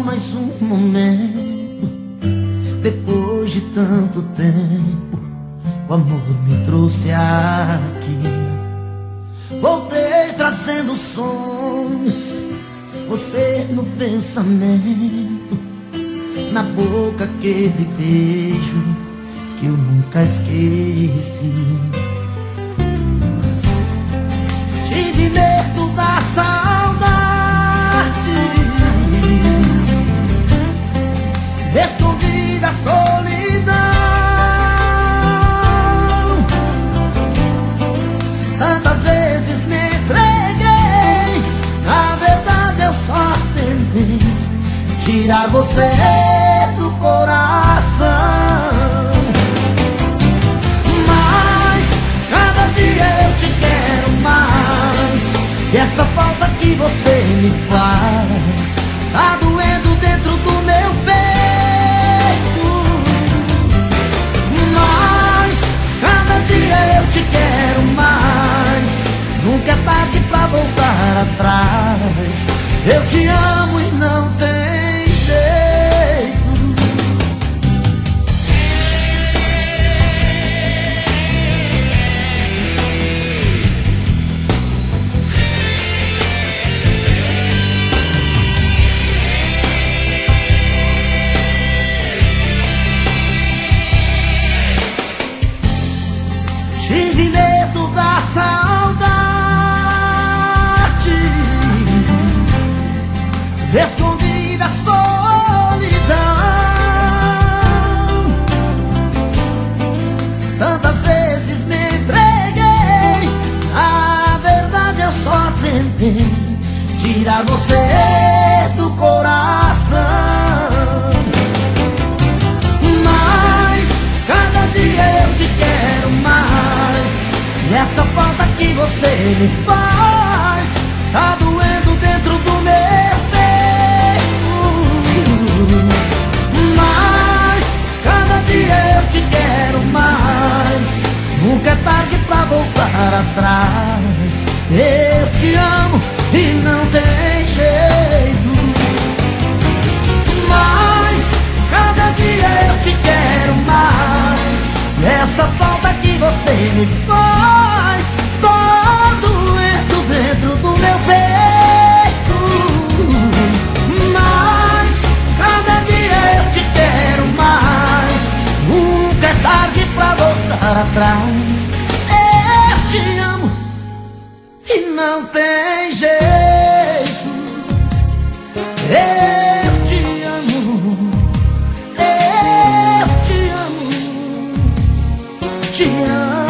mais um momento. Depois de tanto tempo, o amor me trouxe aqui. Voltei trazendo sonhos, você no pensamento, na boca aquele beijo que eu nunca esqueci. Tive medo da saudade, escondi da solidão. Tantas vezes me entreguei, na verdade eu só tentei tirar você do coração. Mas cada dia eu te quero mais, e essa falta que você me faz tá doendo dentro do meu peito. Mas cada dia eu te quero mais, nunca é tarde pra voltar atrás. Eu te amo e não tem jeito. Tive medo da saudade, escondi da solidão. Tantas vezes me entreguei, a verdade eu só tentei tirar você do coração. Mas cada dia eu te quero mais, e essa falta que você me faz tá doendo dentro do meu peito. Mas cada dia eu te quero mais, nunca é tarde pra voltar atrás. Eu te amo e não tem jeito. Mas cada dia eu te quero mais, e essa falta que você me faz tá doendo dentro do meu peito. Mas cada dia eu te quero mais, nunca é tarde pra voltar atrás. Eu te amo e não tem jeito. Eu te amo, eu te amo, te amo.